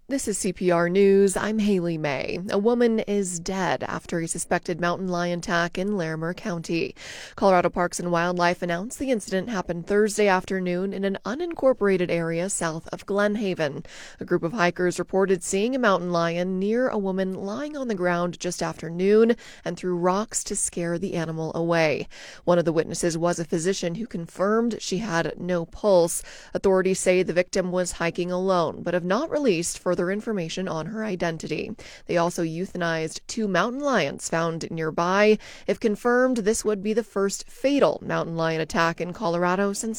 This is CPR News. I'm Haley May. A woman is dead after a suspected mountain lion attack in Larimer County. Colorado Parks and Wildlife announced the incident happened Thursday afternoon in an unincorporated area south of Glen Haven. A group of hikers reported seeing a mountain lion near a woman lying on the ground just after noon and threw rocks to scare the animal away. One of the witnesses was a physician who confirmed she had no pulse. Authorities say the victim was hiking alone, but have not released further information on her identity. They also euthanized 2 mountain lions found nearby. If confirmed, this would be the first fatal mountain lion attack in Colorado since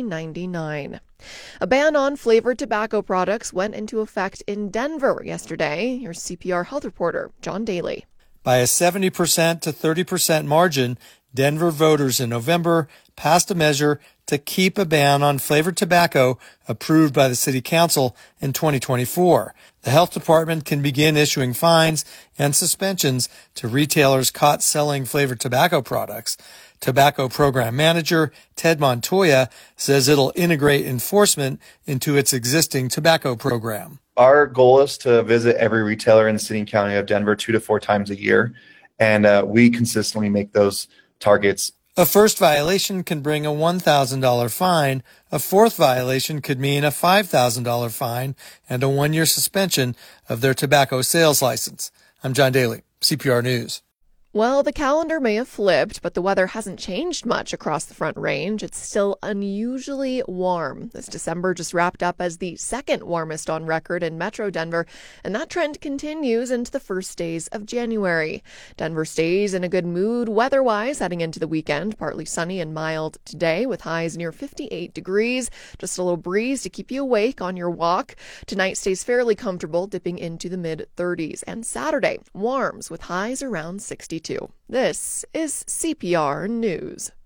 1999. A ban on flavored tobacco products went into effect in Denver yesterday. Here's CPR health reporter John Daly. By a 70% to 30% margin, Denver voters in November passed a measure to keep a ban on flavored tobacco approved by the city council in 2024. The health department can begin issuing fines and suspensions to retailers caught selling flavored tobacco products. Tobacco program manager Ted Montoya says it'll integrate enforcement into its existing tobacco program. Our goal is to visit every retailer in the city and county of Denver 2 to 4 times a year, and we consistently make those targets. A first violation can bring a $1,000 fine. A fourth violation could mean a $5,000 fine and a 1-year suspension of their tobacco sales license. I'm John Daly, CPR News. Well, the calendar may have flipped, but the weather hasn't changed much across the Front Range. It's still unusually warm. This December just wrapped up as the second warmest on record in Metro Denver, and that trend continues into the first days of January. Denver stays in a good mood weather-wise heading into the weekend. Partly sunny and mild today with highs near 58 degrees. Just a little breeze to keep you awake on your walk. Tonight stays fairly comfortable, dipping into the mid-30s. And Saturday warms with highs around 62. This is CPR News.